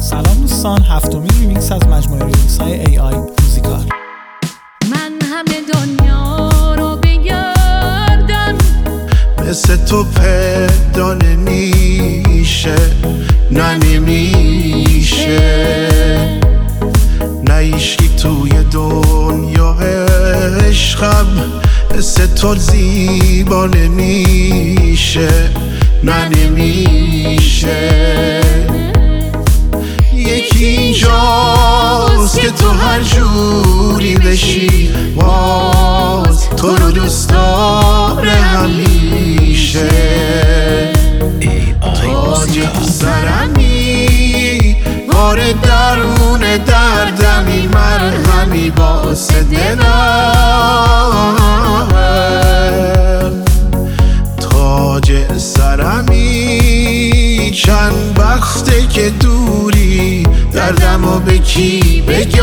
سلام دوستان، هفتمین ریمیکس از مجموعه ریمیکس های AI موزیکال. من همه دنیا رو بگردم، مثل تو پیدا نمیشه، نه نمیشه، نه ایشکی توی دنیا عشقم مثل تو زیبا نمیشه، نه نمیشه. یکی اینجاست که تو هر جوری بشی باز تو رو دوست داره همیشه. تاج سرمی وارد درون دردمی، مرهمی واسه دلم. تاج سرمی چند وقته که دوری، دردمو به کی بگم؟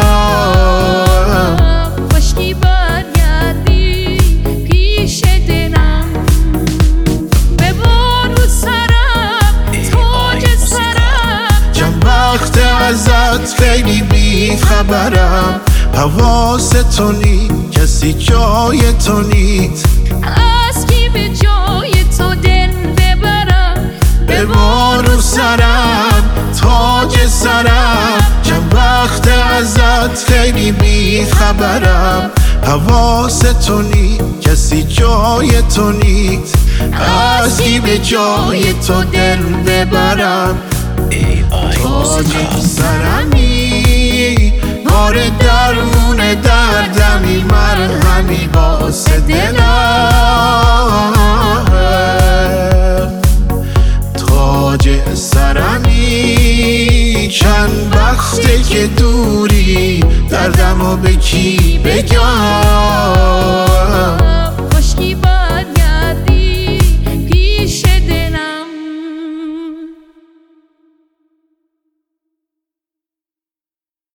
کاشکی برگردی پیش دلم، ببار رو سرم تاج سرم. چند وقت ازت خیلی بی خبرم، حواس تو نی، کسی جای تو نیست. از کی به جای تو دل ببرم؟ ببار رو سرم تاج سرم. چند وقت ازت خیلی بی خبرم، حواس تو نی، کسی جای تو نیست. از کی به جای تو دل ببرم؟ تاج سرمی وارد درون دردمی، مرهمی واسه دلم. تاج سرمی چند وقته که دوری، دردمو به کی بگم؟